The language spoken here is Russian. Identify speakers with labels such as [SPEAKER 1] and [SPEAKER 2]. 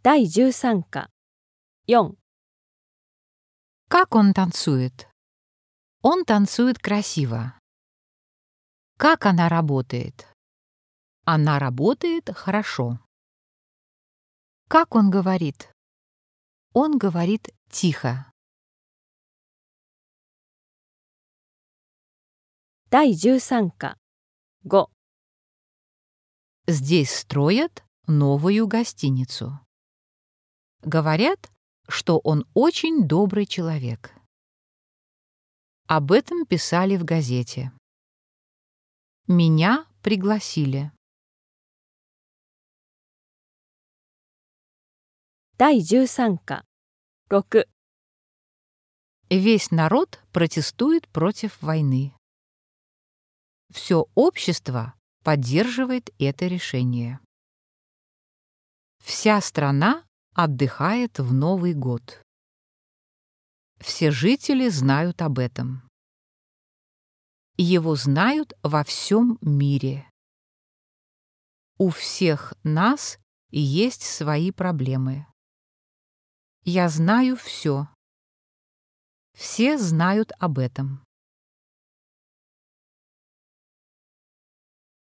[SPEAKER 1] 第13課4
[SPEAKER 2] Как он танцует? Он танцует красиво. Как она работает? Она работает хорошо. Как он говорит? Он говорит тихо.
[SPEAKER 1] 第13課5
[SPEAKER 2] Здесь строят новую гостиницу. Говорят, что он очень добрый человек. Об этом писали в газете. Меня пригласили.
[SPEAKER 1] 第13課6
[SPEAKER 2] Весь народ протестует против войны. Все общество поддерживает это решение. Вся страна отдыхает в Новый год. Все жители знают об этом. Его знают во всем мире. У всех нас есть свои проблемы. Я знаю все. Все знают об этом.